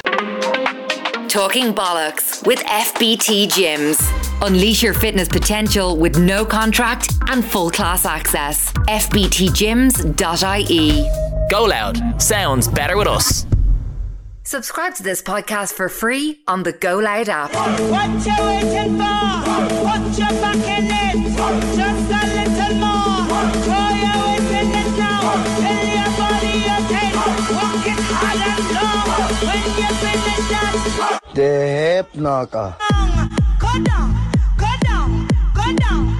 Talking Bollocks with F B T Gyms. Unleash your fitness potential with no contract and full class access. f b t gyms dot i e. Go Loud. Sounds better with us. Subscribe to this podcast for free on the Go Loud app. What you waiting for? Put your back in it. Just a little more. Throw your weight in it now. Tell your body you're ten. Walk it hard and long. When you finish that, The hip knocker. go down, go down, go down.